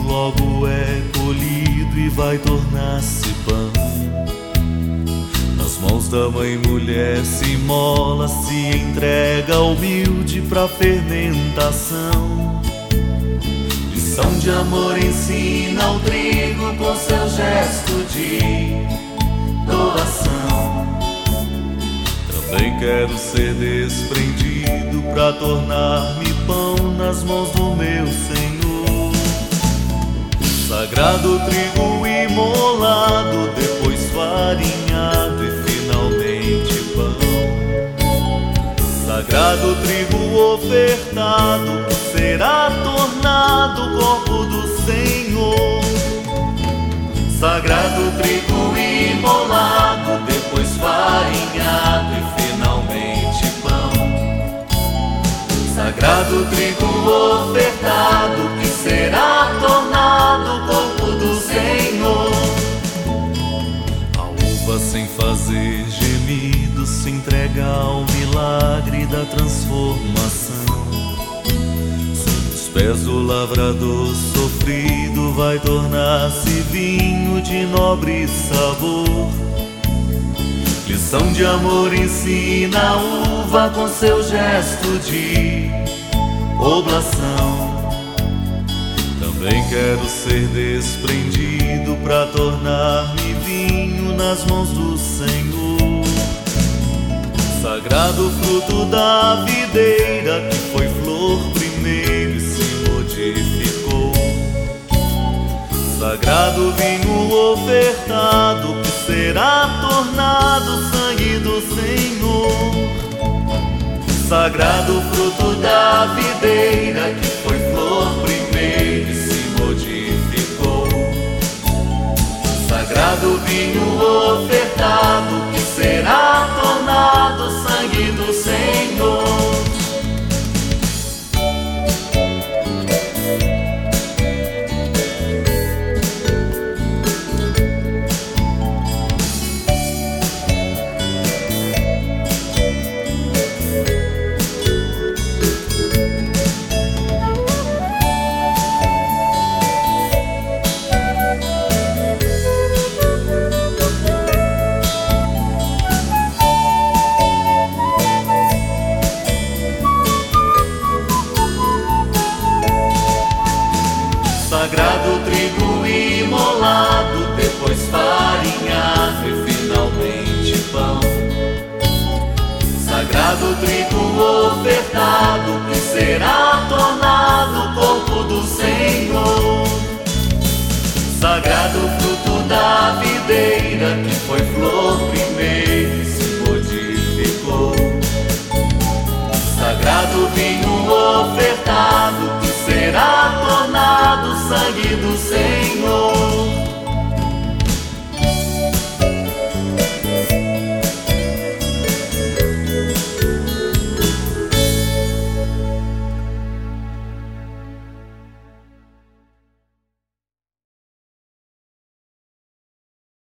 logo é colhido e vai tornar-se pão. Nas mãos da mãe mulher se imola, se entrega humilde pra fermentação. Lição de amor ensina o trigo com seu gesto de doação. Também quero ser desprendido pra tornar-me pão nas mãos do meu Senhor. Sagrado trigo imolado, depois farinhado e finalmente pão. Sagrado trigo ofertado, que será tornado corpo do Senhor. Sagrado trigo imolado, depois farinhado e finalmente pão. Sagrado trigo ofertado, que será tornado corpo do Senhor. A uva sem fazer gemido se entrega ao milagre da transformação. Sob os pés do lavrador sofrido vai tornar-se vinho de nobre sabor. Lição de amor ensina a uva com seu gesto de oblação. Também quero ser desprendido pra tornar-me vinho nas mãos do Senhor. Sagrado fruto da videira, que foi flor primeiro e se modificou. Sagrado vinho ofertado, que será tornado sangue do Senhor. Sagrado fruto da videira, que foi flor primeiro e se modificou. Sagrado vinho ofertado, que será tornado sangue do Senhor. Sagrado trigo imolado, depois farinhado e finalmente pão. Sagrado trigo ofertado, que será tornado corpo do Senhor. Sagrado fruto da videira,